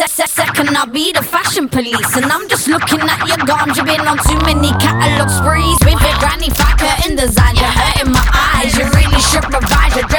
second I'll be the fashion police. And I'm just looking at your garms. You've been on too many catalogue sprees with your granny fat curtain design. You're hurting my eyes. You really should revise your